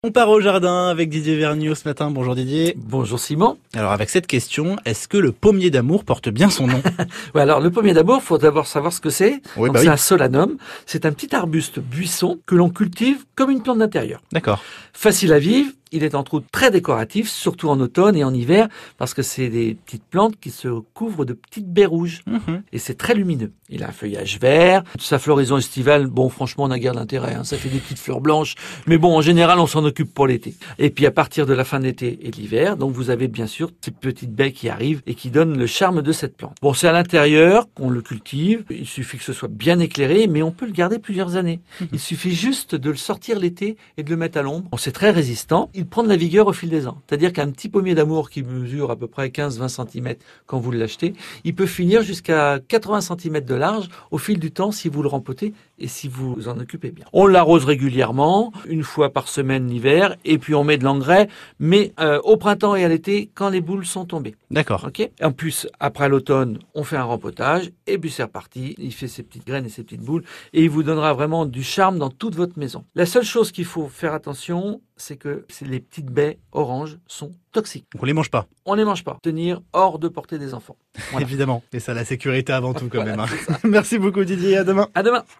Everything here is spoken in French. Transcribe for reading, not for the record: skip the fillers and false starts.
On part au jardin avec Didier Vergniaud ce matin. Bonjour Didier. Bonjour Simon. Alors avec cette question, est-ce que le pommier d'amour porte bien son nom? Ouais, alors le pommier d'amour, faut d'abord savoir ce que c'est. Oui, Donc, bah c'est oui. un solanum. C'est un petit arbuste buisson que l'on cultive comme une plante d'intérieur. D'accord. Facile à vivre. Il est entre autres très décoratif, surtout en automne et en hiver, parce que c'est des petites plantes qui se couvrent de petites baies rouges. Et c'est très lumineux. Il a un feuillage vert. Sa floraison estivale, bon, franchement, on n'a guère d'intérêt. Ça fait des petites fleurs blanches. Mais bon, en général, on s'en occupe pour l'été. Et puis, à partir de la fin de l'été et de l'hiver, donc vous avez bien sûr ces petites baies qui arrivent et qui donnent le charme de cette plante. Bon, c'est à l'intérieur qu'on le cultive. Il suffit que ce soit bien éclairé, mais on peut le garder plusieurs années. Il suffit juste de le sortir l'été et de le mettre à l'ombre. Bon, c'est très résistant. Il prend de la vigueur au fil des ans. C'est-à-dire qu'un petit pommier d'amour qui mesure à peu près 15-20 cm quand vous l'achetez, il peut finir jusqu'à 80 cm de large au fil du temps si vous le rempotez et si vous en occupez bien. On l'arrose régulièrement, une fois par semaine l'hiver, et puis on met de l'engrais, mais au printemps et à l'été quand les boules sont tombées. D'accord. Ok. En plus, après l'automne, on fait un rempotage, et puis c'est reparti. Il fait ses petites graines et ses petites boules, et il vous donnera vraiment du charme dans toute votre maison. La seule chose qu'il faut faire attention, c'est que les petites baies oranges sont toxiques. Donc on les mange pas. On les mange pas. Tenir hors de portée des enfants. Voilà. Évidemment. Et ça, la sécurité avant tout quand Voilà, même. c'est ça. Merci beaucoup Didier, à demain. À demain.